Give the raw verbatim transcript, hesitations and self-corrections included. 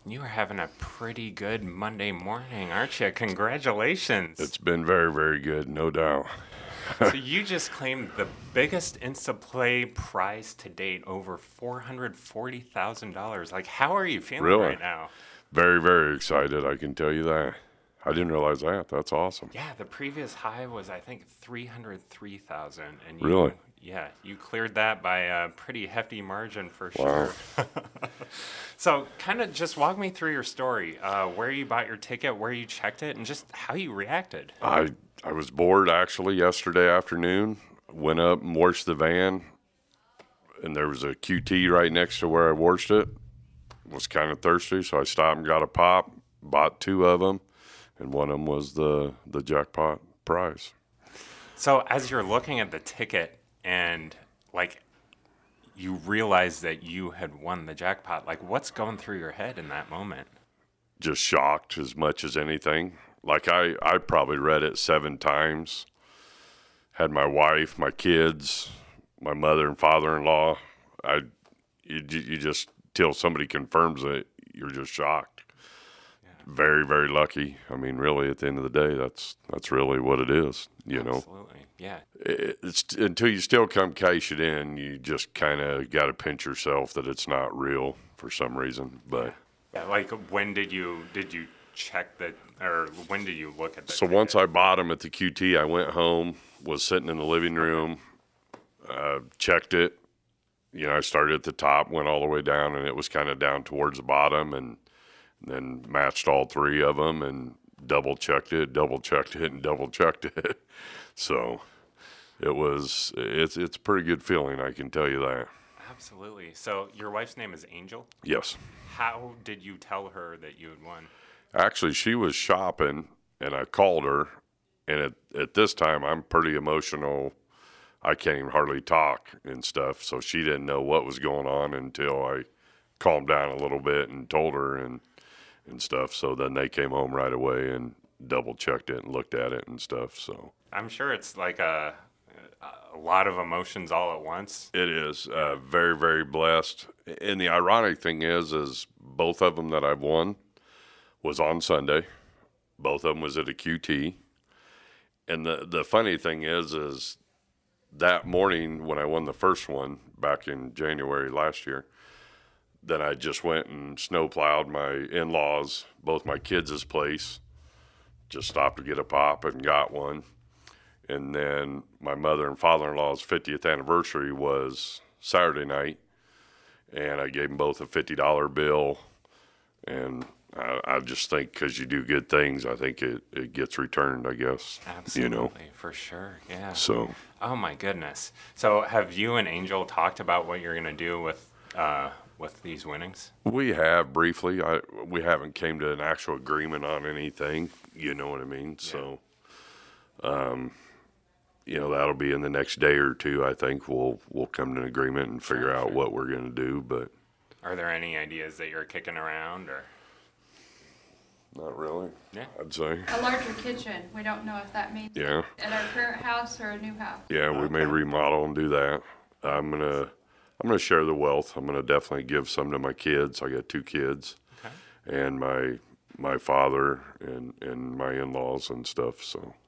You are having a pretty good Monday morning, aren't you? Congratulations. It's been very, very good, no doubt. So you just claimed the biggest Instaplay prize to date, over four hundred forty thousand dollars. Like, how are you feeling Really? right now? Very, very excited, I can tell you that. I didn't realize that. That's awesome. Yeah, the previous high was, I think, three hundred three thousand dollars. And you, Really? Yeah, you cleared that by a pretty hefty margin for Wow. sure. So kind of just walk me through your story, uh, where you bought your ticket, where you checked it, and just how you reacted. I I was bored actually yesterday afternoon. Went up and washed the van, and there was a Q T right next to where I washed it. Was kind of thirsty, so I stopped and got a pop. Bought two of them, and one of them was the the jackpot prize. So as you're looking at the ticket and like you realize that you had won the jackpot, like what's going through your head in that moment? Just shocked as much as anything. Like I, I probably read it seven times. Had my wife, my kids, my mother and father-in-law. I, you, you just till somebody confirms it, you're just shocked. Yeah. Very, very lucky. I mean, really, at the end of the day, that's that's really what it is. You Absolutely. know. Absolutely. Yeah. It, it's until you still come cash it in, you just kind of got to pinch yourself that it's not real for some reason. But yeah. Like when did you did you check that, or when did you look at that? So ticket? once I bought them at the Q T, I went home, was sitting in the living room, uh, checked it. You know, I started at the top, went all the way down, and it was kind of down towards the bottom, and then matched all three of them and double checked it, double checked it, and double checked it. So it was, it's, it's a pretty good feeling, I can tell you that. Absolutely. So your wife's name is Angel? Yes. How did you tell her that you had won? Actually, she was shopping, and I called her, and at, at this time, I'm pretty emotional. I can't even hardly talk and stuff, so she didn't know what was going on until I calmed down a little bit and told her and and stuff. So then they came home right away and double-checked it and looked at it and stuff. So I'm sure it's like a, a lot of emotions all at once. It is. Uh, very, very blessed. And the ironic thing is, is both of them that I've won was on Sunday. Both of them was at a Q T. And the, the funny thing is, is that morning when I won the first one back in January last year, then I just went and snowplowed my in-laws, both my kids' place, just stopped to get a pop and got one. And then my mother and father-in-law's fiftieth anniversary was Saturday night, and I gave them both a fifty dollar bill. And I, I just think because you do good things, I think it, it gets returned, I guess. Absolutely, you know? For sure, yeah. So. Oh, my goodness. So have you and Angel talked about what you're going to do with uh, with these winnings? We have briefly. I we haven't came to an actual agreement on anything. You know what I mean? Yeah. So, um, you know, that'll be in the next day or two. I think we'll we'll come to an agreement and figure sure, out sure. what we're going to do. But are there any ideas that you're kicking around, or? Not really. Yeah. I'd say. A larger kitchen. We don't know if that means Yeah. at our current house or a new house. Yeah, we may remodel and do that. I'm gonna I'm gonna share the wealth. I'm gonna definitely give some to my kids. I got two kids, Okay. and my my father and and my in-laws and stuff. So.